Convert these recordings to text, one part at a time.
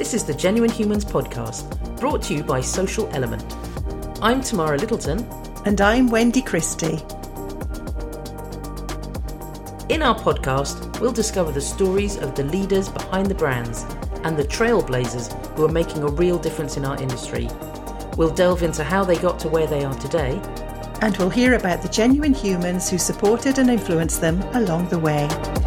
This is the Genuine Humans podcast, brought to you by Social Element. I'm Tamara Littleton. And I'm Wendy Christie. In our podcast, we'll discover the stories of the leaders behind the brands and the trailblazers who are making a real difference in our industry. We'll delve into how they got to where they are today. And we'll hear about the genuine humans who supported and influenced them along the way.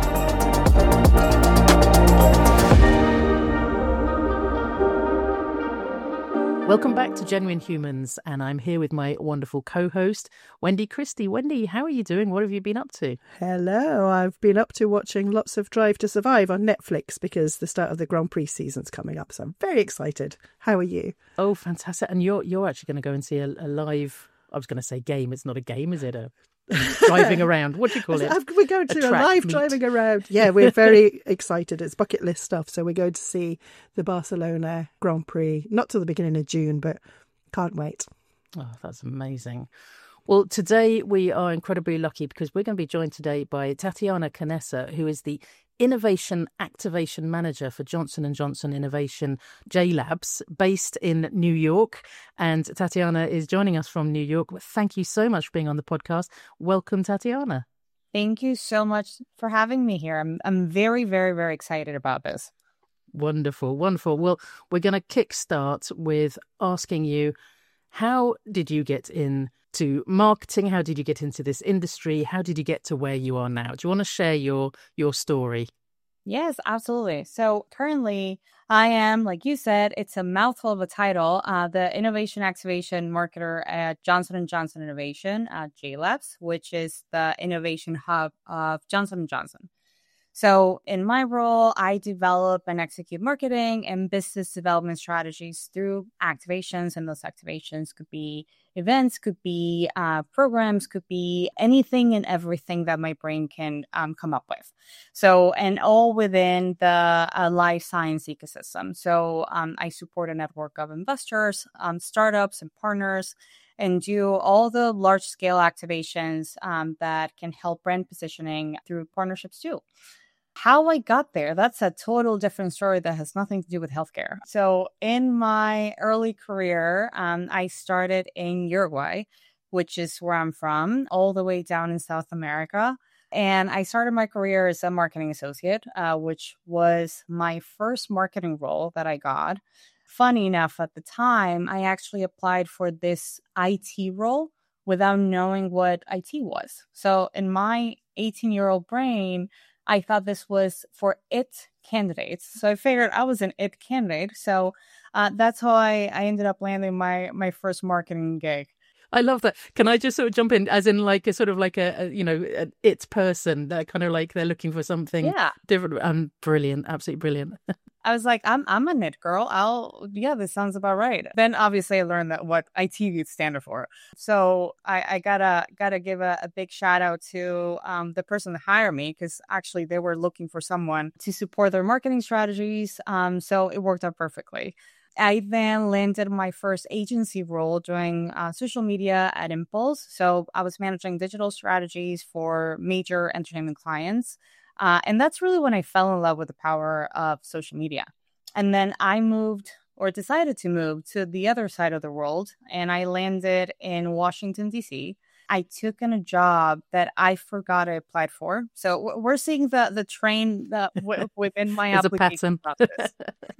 Welcome back to Genuine Humans, and I'm here with my wonderful co-host, Wendy Christie. Wendy, how are you doing? What have you been up to? Hello, I've been up to watching lots of Drive to Survive on Netflix because the start of the Grand Prix season's coming up, so I'm very excited. How are you? Oh, fantastic. And you're actually going to go and see a live, I was going to say game, it's not a game, is it? Driving around. What do you call it? We're going to a live driving around. Yeah, we're very excited. It's bucket list stuff. So we're going to see the Barcelona Grand Prix, not till the beginning of June, but can't wait. Oh, that's amazing. Well, today we are incredibly lucky because we're going to be joined today by Tatiana Canessa, who is the Innovation Activation Manager for Johnson & Johnson Innovation J-Labs, based in New York. And Tatiana is joining us from New York. Thank you so much for being on the podcast. Welcome, Tatiana. Thank you so much for having me here. I'm very, very, very excited about this. Wonderful, wonderful. Well, we're going to kickstart with asking you, how did you get into marketing? How did you get into this industry? How did you get to where you are now? Do you want to share your story? Yes, absolutely. So currently I am, like you said, it's a mouthful of a title, the Innovation Activation Marketer at Johnson & Johnson Innovation, J-Labs, which is the innovation hub of Johnson & Johnson. So in my role, I develop and execute marketing and business development strategies through activations. And those activations could be events, could be programs, could be anything and everything that my brain can come up with. So, and all within the life science ecosystem. So I support a network of investors, startups and partners, and do all the large scale activations that can help brand positioning through partnerships too. How I got there, that's a total different story that has nothing to do with healthcare. So in my early career, I started in Uruguay, which is where I'm from, all the way down in South America. And I started my career as a marketing associate, which was my first marketing role that I got. Funny enough, at the time, I actually applied for this IT role without knowing what IT was. So in my 18-year-old brain, I thought this was for IT candidates. So I figured I was an IT candidate. So that's how I ended up landing my first marketing gig. I love that. Can I just sort of jump in as in like a sort of like an it person that kind of like they're looking for something different. Brilliant. Absolutely brilliant. I was like, I'm a knit girl. This sounds about right. Then obviously I learned that what IT stands for. So I gotta give a big shout out to the person that hired me, because actually they were looking for someone to support their marketing strategies. So it worked out perfectly. I then landed my first agency role doing social media at Impulse. So I was managing digital strategies for major entertainment clients. And that's really when I fell in love with the power of social media. And then I decided to move to the other side of the world, and I landed in Washington, D.C. I took on a job that I forgot I applied for. So we're seeing the train within my application process.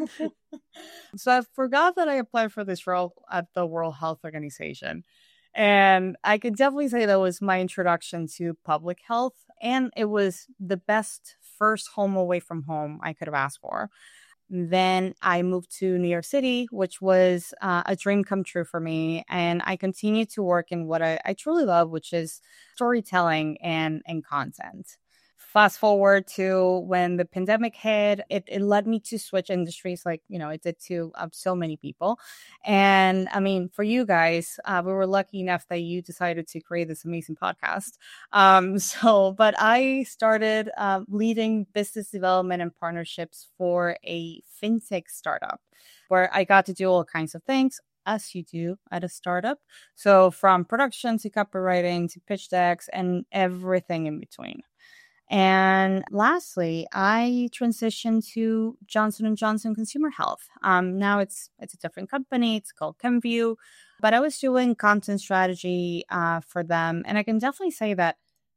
So I forgot that I applied for this role at the World Health Organization. And I could definitely say that was my introduction to public health. And it was the best first home away from home I could have asked for. Then I moved to New York City, which was a dream come true for me. And I continued to work in what I truly love, which is storytelling and content. Fast forward to when the pandemic hit, it led me to switch industries like, it did to so many people. And I mean, for you guys, we were lucky enough that you decided to create this amazing podcast. But I started leading business development and partnerships for a fintech startup where I got to do all kinds of things, as you do at a startup. So from production to copywriting to pitch decks and everything in between. And lastly, I transitioned to Johnson & Johnson Consumer Health. Now it's a different company. It's called Kenvue, but I was doing content strategy for them. And I can definitely say that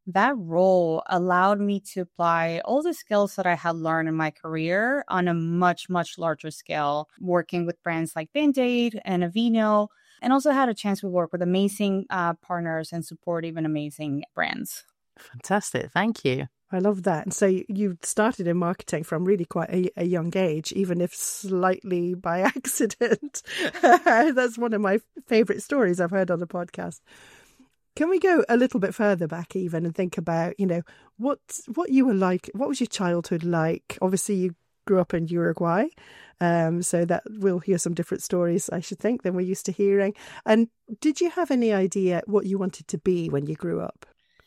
role allowed me to apply all the skills that I had learned in my career on a much, much larger scale, working with brands like Band-Aid and Aveeno, and also had a chance to work with amazing partners and support even amazing brands. Fantastic. Thank you. I love that. And so you started in marketing from really quite a young age, even if slightly by accident. That's one of my favourite stories I've heard on the podcast. Can we go a little bit further back even and think about, what you were like? What was your childhood like? Obviously, you grew up in Uruguay, so that we'll hear some different stories, I should think, than we're used to hearing. And did you have any idea what you wanted to be when you grew up?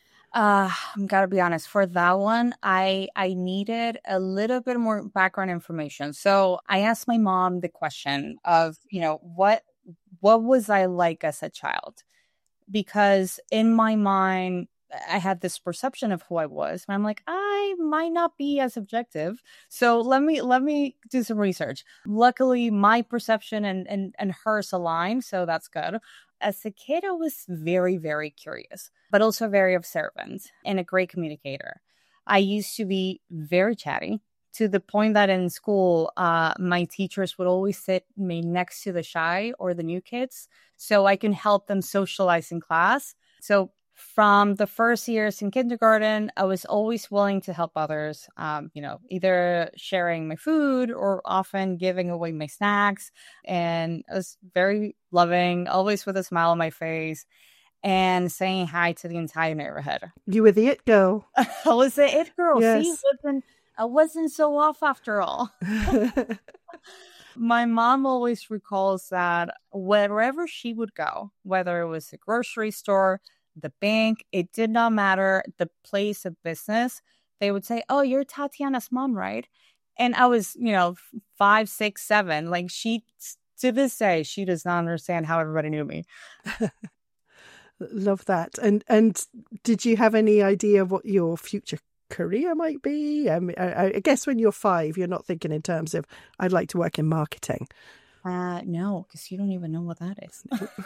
I'm gotta be honest, for that one, I needed a little bit more background information. So I asked my mom the question of, what was I like as a child? Because in my mind, I had this perception of who I was. And I'm like, I might not be as objective. So let me do some research. Luckily, my perception and hers align. So that's good. As a kid, I was very, very curious, but also very observant and a great communicator. I used to be very chatty, to the point that in school, my teachers would always sit me next to the shy or the new kids so I can help them socialize in class. So from the first years in kindergarten, I was always willing to help others, either sharing my food or often giving away my snacks. And I was very loving, always with a smile on my face, and saying hi to the entire neighborhood. You were the it girl. I was the it girl. Yes. See, I wasn't so off after all. My mom always recalls that wherever she would go, whether it was a grocery store, the bank, it did not matter, the place of business, they would say, "Oh, you're Tatiana's mom, right?" And I was, 5, 6, 7. Like, she, to this day, she does not understand how everybody knew me. Love that. And did you have any idea what your future career might be? I guess when you're 5, you're not thinking in terms of, I'd like to work in marketing. No, because you don't even know what that is.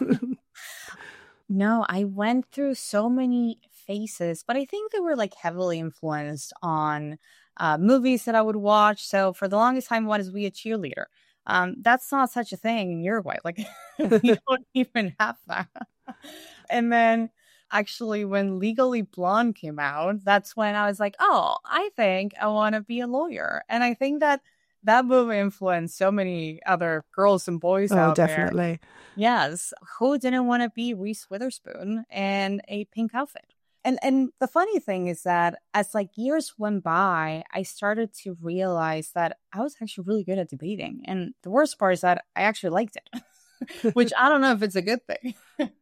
No, I went through so many phases, but I think they were like heavily influenced on movies that I would watch. So for the longest time, I wanted to be a cheerleader. That's not such a thing in Uruguay. Like, we don't even have that. And then actually, when Legally Blonde came out, that's when I was like, oh, I think I want to be a lawyer. And I think that movie influenced so many other girls and boys out there. Oh, definitely. Yes. Who didn't want to be Reese Witherspoon in a pink outfit? And the funny thing is that as like years went by, I started to realize that I was actually really good at debating. And the worst part is that I actually liked it, which I don't know if it's a good thing.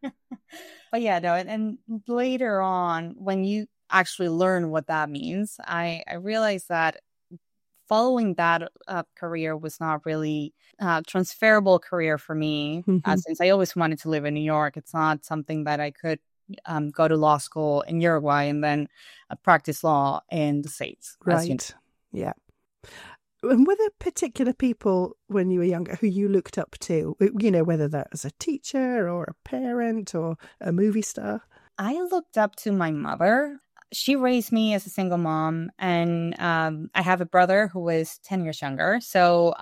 But yeah, no. And later on, when you actually learn what that means, I realized that following that career was not really a transferable career for me, since I always wanted to live in New York. It's not something that I could go to law school in Uruguay and then practice law in the States. Right. Yeah. And were there particular people when you were younger who you looked up to, whether that was a teacher or a parent or a movie star? I looked up to my mother. She raised me as a single mom, and I have a brother who is 10 years younger. So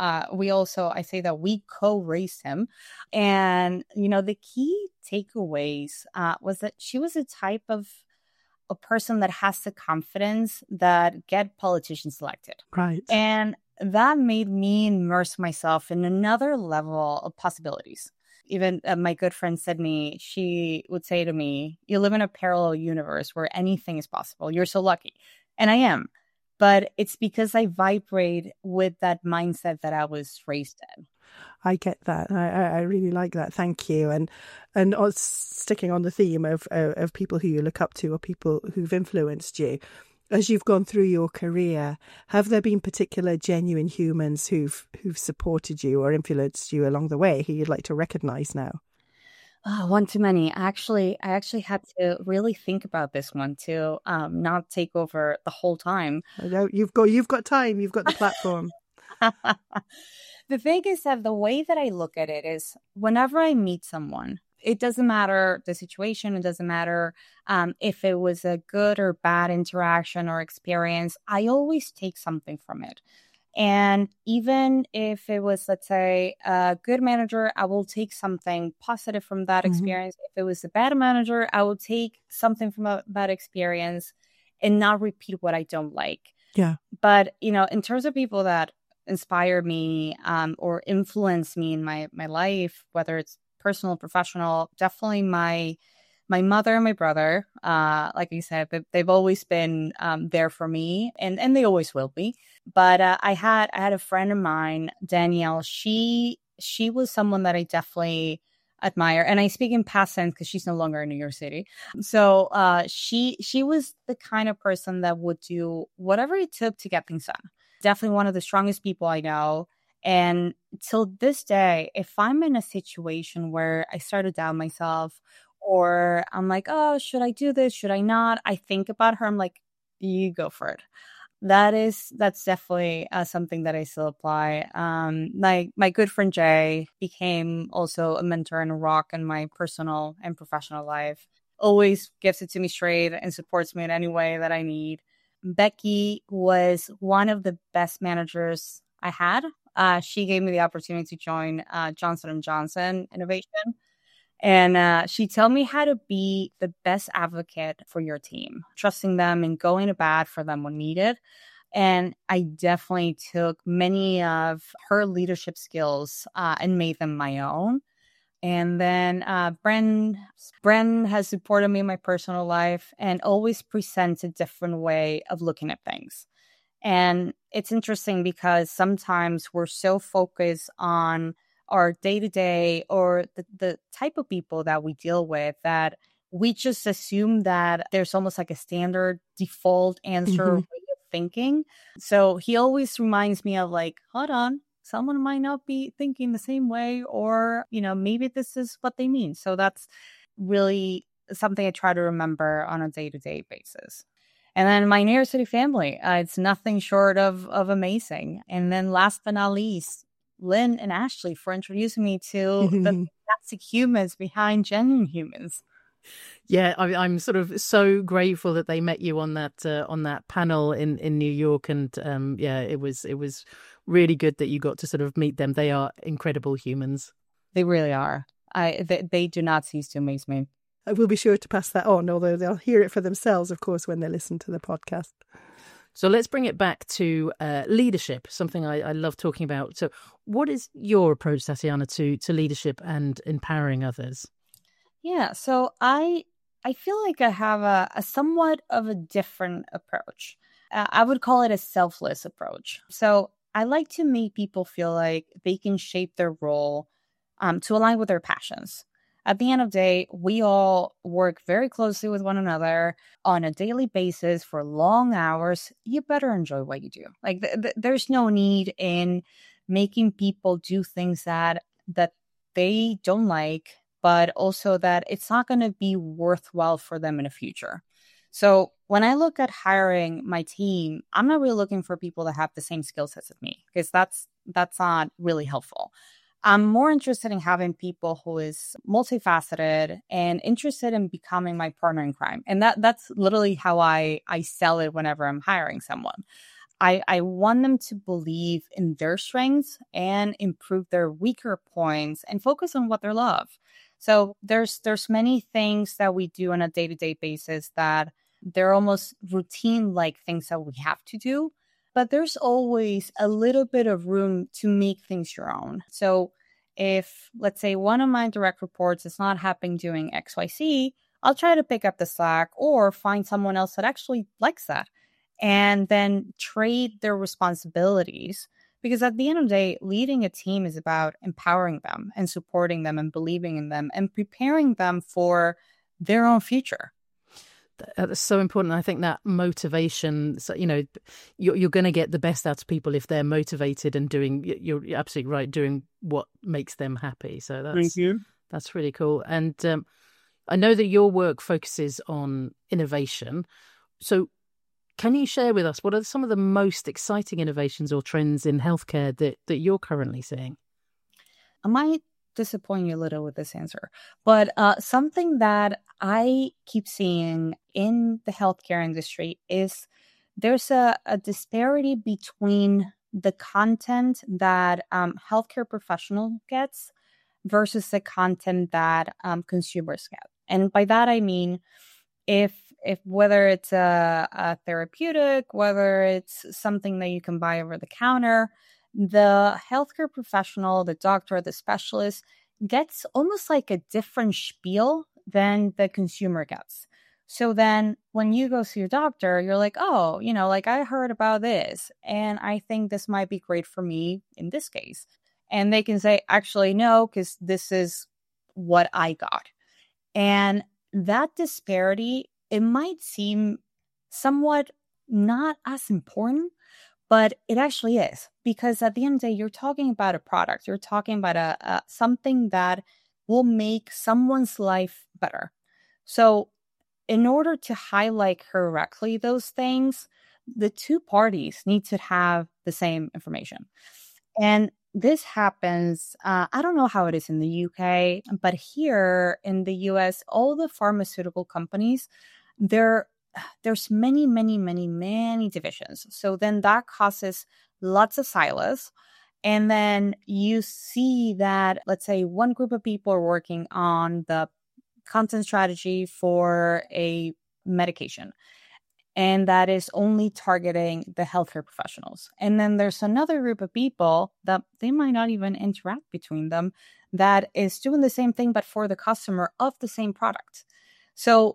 I say that we co-raised him. And, the key takeaways was that she was a type of a person that has the confidence that get politicians elected. Right. And that made me immerse myself in another level of possibilities. Even my good friend Sydney, she would say to me, "You live in a parallel universe where anything is possible. You're so lucky." And I am. But it's because I vibrate with that mindset that I was raised in. I get that. I really like that. Thank you. And sticking on the theme of people who you look up to or people who've influenced you, as you've gone through your career, have there been particular genuine humans who've supported you or influenced you along the way who you'd like to recognise now? Oh, one too many. I actually had to really think about this one to not take over the whole time. I know you've got time. You've got the platform. The thing is that the way that I look at it is whenever I meet someone, it doesn't matter the situation. It doesn't matter if it was a good or bad interaction or experience. I always take something from it. And even if it was, let's say, a good manager, I will take something positive from that experience. If it was a bad manager, I will take something from that experience and not repeat what I don't like. Yeah. But, in terms of people that inspire me or influence me in my life, whether it's personal, professional, definitely my mother and my brother, like you said, they've always been there for me, and they always will be. But I had a friend of mine, Danielle. She was someone that I definitely admire, and I speak in past tense because she's no longer in New York City. So she was the kind of person that would do whatever it took to get things done. Definitely one of the strongest people I know. And till this day, if I'm in a situation where I start to doubt myself, or I'm like, oh, should I do this? Should I not? I think about her. I'm like, you go for it. That's definitely something that I still apply. My good friend Jay became also a mentor and a rock in my personal and professional life. Always gives it to me straight and supports me in any way that I need. Becky was one of the best managers I had. She gave me the opportunity to join Johnson & Johnson Innovation. And she told me how to be the best advocate for your team, trusting them and going to bat for them when needed. And I definitely took many of her leadership skills and made them my own. And then Bren has supported me in my personal life and always presents a different way of looking at things. And it's interesting because sometimes we're so focused on our day-to-day or the type of people that we deal with that we just assume that there's almost like a standard default answer way of thinking. So he always reminds me of like, hold on, someone might not be thinking the same way, or, maybe this is what they mean. So that's really something I try to remember on a day-to-day basis. And then my New York City family, it's nothing short of amazing. And then last but not least, Lynn and Ashley for introducing me to the fantastic humans behind Genuine Humans. Yeah, I'm sort of so grateful that they met you on that panel in New York, and it was really good that you got to sort of meet them. They are incredible humans. They really are. They do not cease to amaze me. I will be sure to pass that on, although they'll hear it for themselves, of course, when they listen to the podcast. So let's bring it back to leadership, something I love talking about. So what is your approach, Tatiana, to leadership and empowering others? Yeah, so I feel like I have a somewhat of a different approach. I would call it a selfless approach. So I like to make people feel like they can shape their role to align with their passions. At the end of the day, we all work very closely with one another on a daily basis for long hours. You better enjoy what you do. Like there's no need in making people do things that they don't like, but also that it's not going to be worthwhile for them in the future. So when I look at hiring my team, I'm not really looking for people that have the same skill sets as me, because that's not really helpful. I'm more interested in having people who is multifaceted and interested in becoming my partner in crime. And that's literally how I sell it whenever I'm hiring someone. I want them to believe in their strengths and improve their weaker points and focus on what they love. So there's many things that we do on a day-to-day basis that they're almost routine-like things that we have to do. But there's always a little bit of room to make things your own. So if, let's say, one of my direct reports is not happy doing XYZ, I'll try to pick up the slack or find someone else that actually likes that, and then trade their responsibilities. Because at the end of the day, leading a team is about empowering them and supporting them and believing in them and preparing them for their own future. That's so important. I think that motivation, so, you're going to get the best out of people if they're motivated and doing, you're absolutely right, doing what makes them happy. So that's, Thank you. That's really cool. And I know that your work focuses on innovation. So can you share with us what are some of the most exciting innovations or trends in healthcare that you're currently seeing? I might disappoint you a little with this answer, but something that I keep seeing in the healthcare industry is there's a disparity between the content that healthcare professional gets versus the content that consumers get. And by that, I mean, if whether it's a therapeutic, whether it's something that you can buy over the counter, the healthcare professional, the doctor, the specialist gets almost like a different spiel than the consumer gets. So then when you go see your doctor, you're like, oh, like I heard about this and I think this might be great for me in this case. And they can say, actually, no, because this is what I got. And that disparity, it might seem somewhat not as important, but it actually is, because at the end of the day, you're talking about a product. You're talking about a something that will make someone's life better. So in order to highlight correctly those things, the two parties need to have the same information. And this happens, I don't know how it is in the UK, but here in the US, all the pharmaceutical companies, there's many, many, many, many divisions. So then that causes lots of silos. And then you see that, let's say, one group of people are working on the content strategy for a medication, and that is only targeting the healthcare professionals. And then there's another group of people that they might not even interact between them that is doing the same thing, but for the customer of the same product. So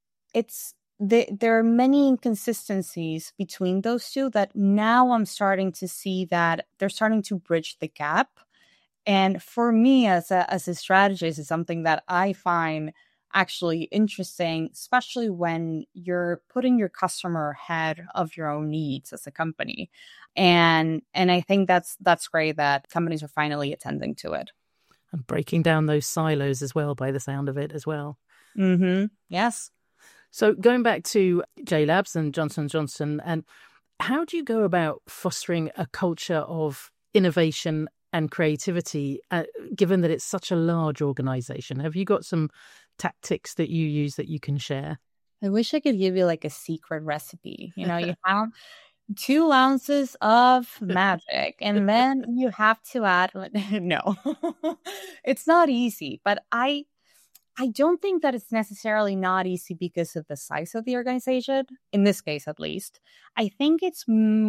there are many inconsistencies between those two that now I'm starting to see that they're starting to bridge the gap. And for me as a strategist, is something that I find actually interesting, especially when you're putting your customer ahead of your own needs as a company. And I think that's great that companies are finally attending to it. And breaking down those silos as well, by the sound of it as well. Mm-hmm. Yes. So going back to JLabs and Johnson & Johnson, and how do you go about fostering a culture of innovation and creativity, given that it's such a large organization? Have you got some tactics that you use that you can share? I wish I could give you like a secret recipe. You have 2 ounces of magic and then you have to add, no, it's not easy, but I don't think that it's necessarily not easy because of the size of the organization, in this case at least. I think it's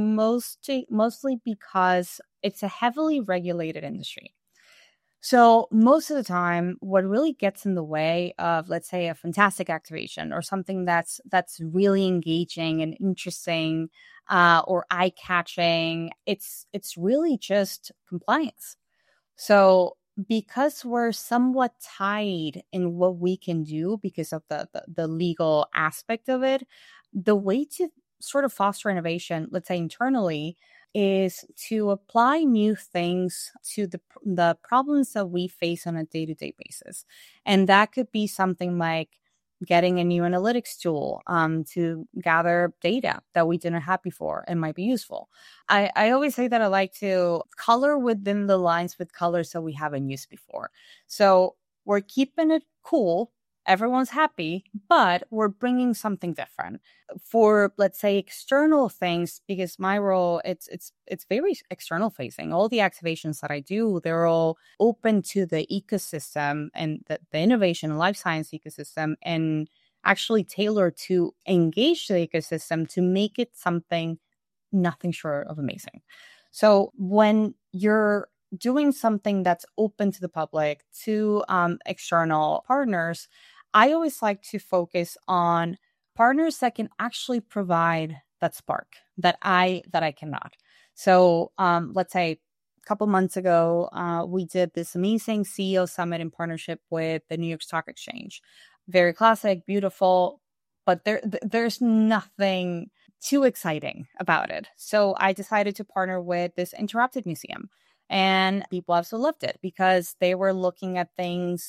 mostly because it's a heavily regulated industry. So most of the time, what really gets in the way of, let's say, a fantastic activation or something that's really engaging and interesting or eye-catching, it's really just compliance. So because we're somewhat tied in what we can do because of the legal aspect of it, the way to sort of foster innovation, let's say internally, is to apply new things to the problems that we face on a day-to-day basis. And that could be something like getting a new analytics tool to gather data that we didn't have before and might be useful. I always say that I like to color within the lines with colors that we haven't used before. So we're keeping it cool. Everyone's happy, but we're bringing something different for, let's say, external things, because my role, it's very external facing. All the activations that I do, they're all open to the ecosystem and the innovation and life science ecosystem, and actually tailored to engage the ecosystem to make it something nothing short of amazing. So when you're doing something that's open to the public, to external partners, I always like to focus on partners that can actually provide that spark that I cannot. So let's say a couple months ago, we did this amazing CEO summit in partnership with the New York Stock Exchange. Very classic, beautiful, but there's nothing too exciting about it. So I decided to partner with this Interrupted Museum, and people absolutely loved it because they were looking at things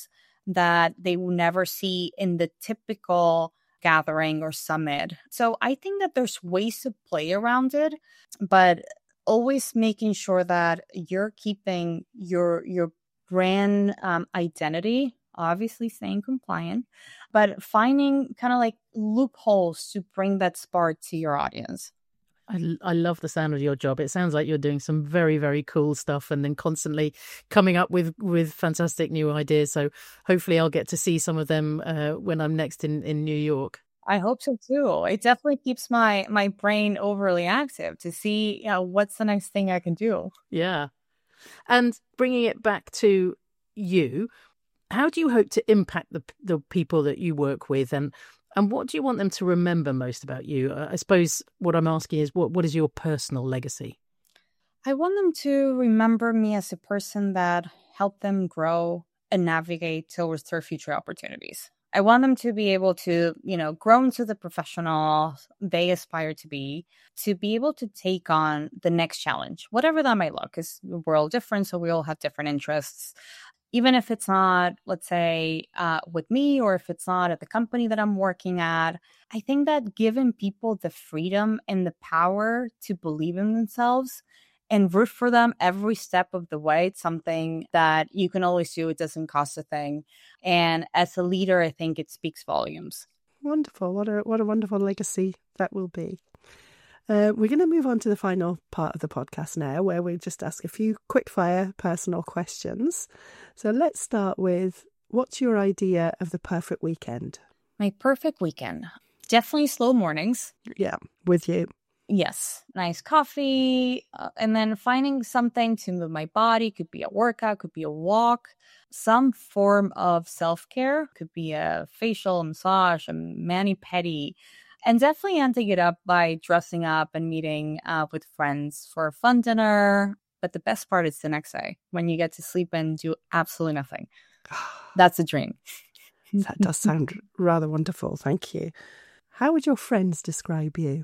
that they will never see in the typical gathering or summit. So I think that there's ways to play around it, but always making sure that you're keeping your brand identity, obviously staying compliant, but finding kind of like loopholes to bring that spark to your audience. I love the sound of your job. It sounds like you're doing some very, very cool stuff and then constantly coming up with fantastic new ideas. So hopefully I'll get to see some of them when I'm next in New York. I hope so too. It definitely keeps my brain overly active to see what's the next thing I can do. Yeah. And bringing it back to you, how do you hope to impact the people that you work with, and what do you want them to remember most about you? I suppose what I'm asking is, what is your personal legacy? I want them to remember me as a person that helped them grow and navigate towards their future opportunities. I want them to be able to, grow into the professional they aspire to be able to take on the next challenge, whatever that might look, because we're all different, so we all have different interests. Even if it's not, let's say, with me, or if it's not at the company that I'm working at, I think that giving people the freedom and the power to believe in themselves and root for them every step of the way, it's something that you can always do. It doesn't cost a thing. And as a leader, I think it speaks volumes. Wonderful. What a wonderful legacy that will be. We're going to move on to the final part of the podcast now, where we just ask a few quick-fire personal questions. So let's start with, what's your idea of the perfect weekend? My perfect weekend? Definitely slow mornings. Yeah, with you. Yes. Nice coffee. And then finding something to move my body. Could be a workout, could be a walk. Some form of self-care. Could be a facial, massage, a mani-pedi. And definitely ending it up by dressing up and meeting with friends for a fun dinner. But the best part is the next day, when you get to sleep and do absolutely nothing. That's a dream. That does sound rather wonderful. Thank you. How would your friends describe you?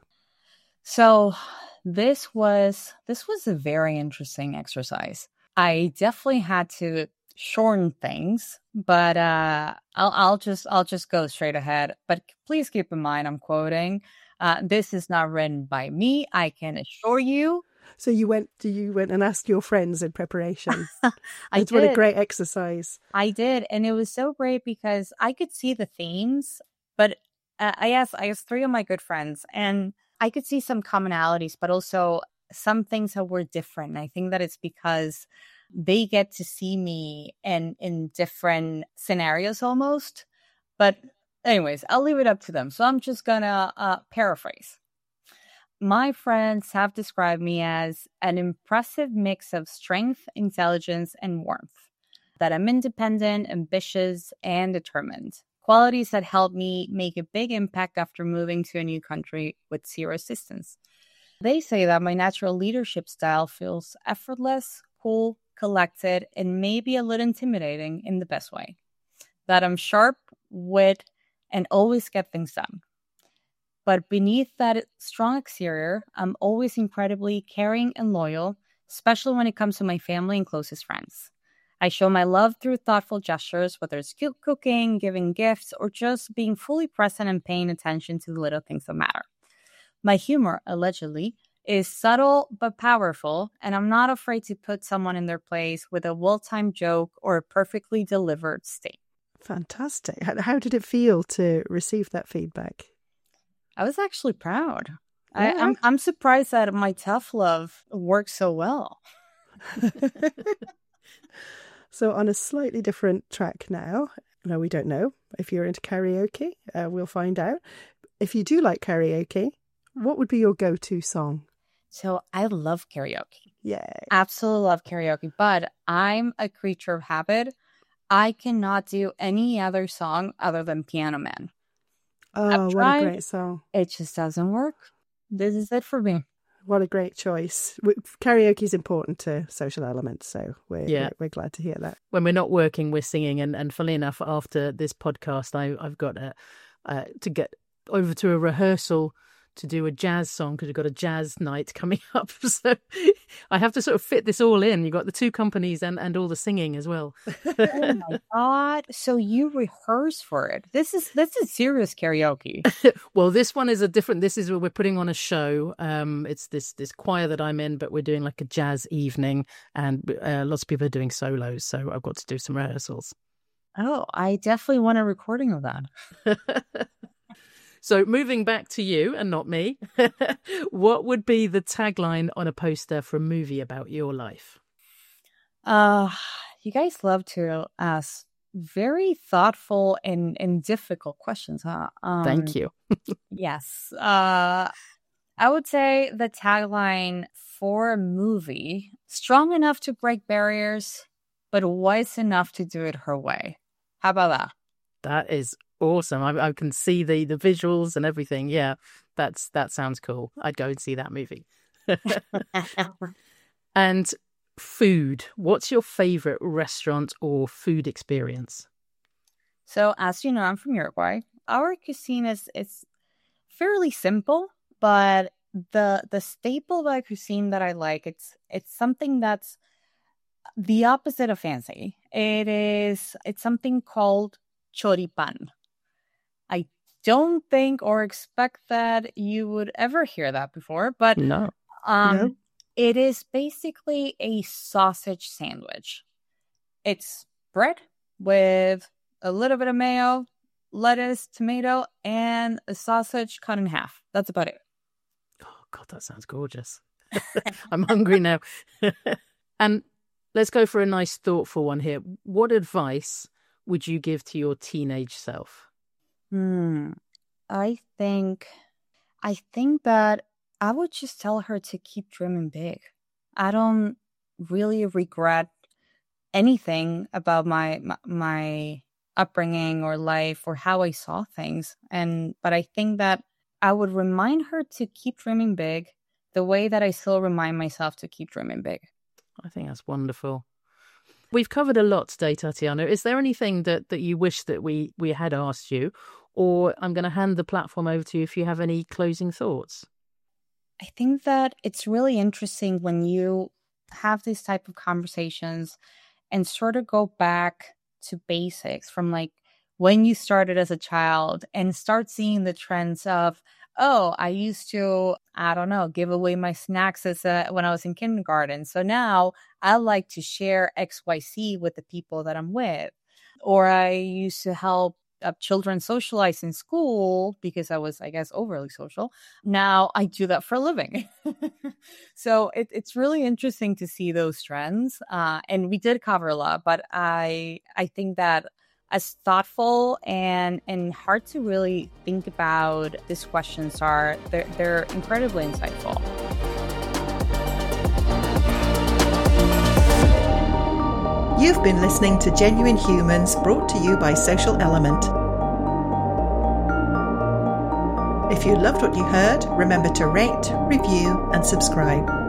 So this was a very interesting exercise. I definitely had to shorten things, but I'll just go straight ahead. But please keep in mind, I'm quoting. This is not written by me, I can assure you. So you went and asked your friends in preparation. I did. What a great exercise. I did, and it was so great because I could see the themes, but I asked 3 of my good friends, and I could see some commonalities, but also some things that were different. And I think that it's because they get to see me in different scenarios almost. But anyways, I'll leave it up to them. So I'm just gonna paraphrase. My friends have described me as an impressive mix of strength, intelligence, and warmth. That I'm independent, ambitious, and determined. Qualities that helped me make a big impact after moving to a new country with zero assistance. They say that my natural leadership style feels effortless, cool, collected, and maybe a little intimidating in the best way. That I'm sharp, wit, and always get things done. But beneath that strong exterior, I'm always incredibly caring and loyal, especially when it comes to my family and closest friends. I show my love through thoughtful gestures, whether it's cooking, giving gifts, or just being fully present and paying attention to the little things that matter. My humor, allegedly, is subtle but powerful, and I'm not afraid to put someone in their place with a well-timed joke or a perfectly delivered statement. Fantastic. How did it feel to receive that feedback? I was actually proud. Yeah. I'm surprised that my tough love works so well. So on a slightly different track now, no, we don't know if you're into karaoke. We'll find out. If you do like karaoke, what would be your go-to song? So I love karaoke. Yeah. Absolutely love karaoke, but I'm a creature of habit. I cannot do any other song other than Piano Man. Oh, what a great song. It just doesn't work. This is it for me. What a great choice. Karaoke is important to social elements, so we're glad to hear that. When we're not working, we're singing. And funnily enough, after this podcast, I've got to get over to a rehearsal to do a jazz song because we've got a jazz night coming up. So I have to sort of fit this all in. You've got the two companies and all the singing as well. Oh my God. So you rehearse for it. This is serious karaoke. Well, this one is this is where we're putting on a show. It's this choir that I'm in, but we're doing like a jazz evening, and lots of people are doing solos. So I've got to do some rehearsals. Oh, I definitely want a recording of that. So moving back to you and not me, what would be the tagline on a poster for a movie about your life? You guys love to ask very thoughtful and difficult questions, huh? Thank you. Yes. I would say the tagline for a movie, strong enough to break barriers, but wise enough to do it her way. How about that? That is awesome. I can see the visuals and everything. Yeah, that sounds cool. I'd go and see that movie. And food. What's your favorite restaurant or food experience? So, as you know, I'm from Uruguay. Our cuisine is fairly simple, but the staple of our cuisine that I like, it's something that's the opposite of fancy. It's something called choripan. I don't think or expect that you would ever hear that before, but no. It is basically a sausage sandwich. It's bread with a little bit of mayo, lettuce, tomato, and a sausage cut in half. That's about it. Oh God, that sounds gorgeous. I'm hungry now. And let's go for a nice, thoughtful one here. What advice would you give to your teenage self? I think that I would just tell her to keep dreaming big. I don't really regret anything about my upbringing or life or how I saw things. But I think that I would remind her to keep dreaming big the way that I still remind myself to keep dreaming big. I think that's wonderful. We've covered a lot today, Tatiana. Is there anything that you wish that we had asked you? Or I'm going to hand the platform over to you if you have any closing thoughts. I think that it's really interesting when you have these type of conversations and sort of go back to basics from like when you started as a child and start seeing the trends of, oh, I used to, I don't know, give away my snacks when I was in kindergarten. So now I like to share XYZ with the people that I'm with. Or I used to help children socialize in school because I was, I guess, overly social. Now I do that for a living. So it's really interesting to see those trends. And we did cover a lot, but I think that as thoughtful and hard to really think about these questions are, they're incredibly insightful. You've been listening to Genuine Humans, brought to you by Social Element. If you loved what you heard, remember to rate, review, and subscribe.